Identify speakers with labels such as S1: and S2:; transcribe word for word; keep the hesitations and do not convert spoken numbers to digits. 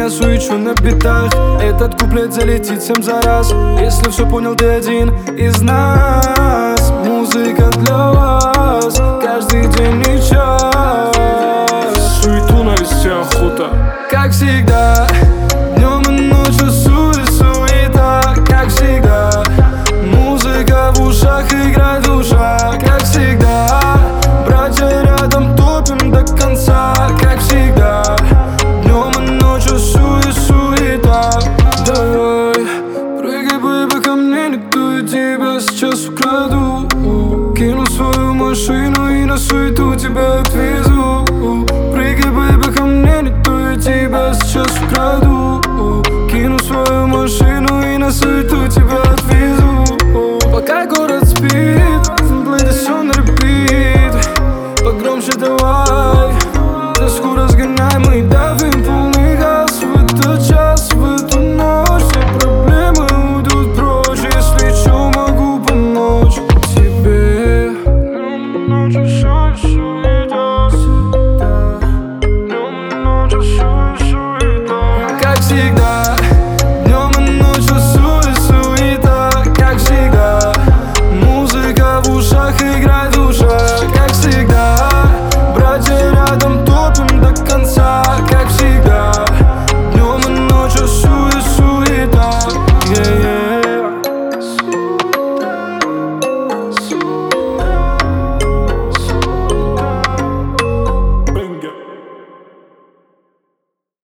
S1: я суечу на битах. Этот куплет залетит всем за раз. Если все понял, ты один из нас. Музыка для вас каждый день и час.
S2: Суету навести охота.
S1: Как всегда, днем и ночью суета, как всегда. Музыка в ушах, играет душа, как всегда. Братья рядом, топим до конца, как всегда. Днем и ночью суета. Давай, прыгай, бэйби, ко мне, никто и тебя сейчас украду. Кину свою машину и на суету тебя отвезу. Прыгай, бэйби, ко мне, никто и тебя сейчас украду. Кину свою машину и на суету тебя отвезу. Пока город спит, плей все на репит. Погромче давай, тоску разгоняй, мы давим полный газ. В этот час, в эту ночь все проблемы уйдут прочь. Если что, могу помочь тебе. Днем и ночью суета, днем и ночью суета, как всегда.